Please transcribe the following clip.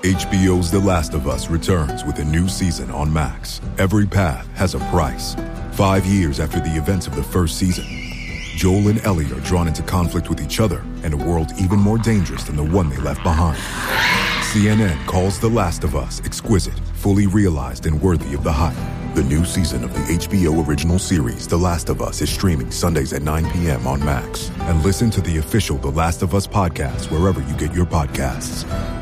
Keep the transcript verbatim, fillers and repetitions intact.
H B O's The Last of Us returns with a new season on Max. Every path has a price. Five years after the events of the first season, Joel and Ellie are drawn into conflict with each other in a world even more dangerous than the one they left behind. C N N calls The Last of Us exquisite, fully realized, and worthy of the hype. The new season of the H B O original series The Last of Us is streaming Sundays at nine p.m. on Max. And listen to the official The Last of Us podcast wherever you get your podcasts.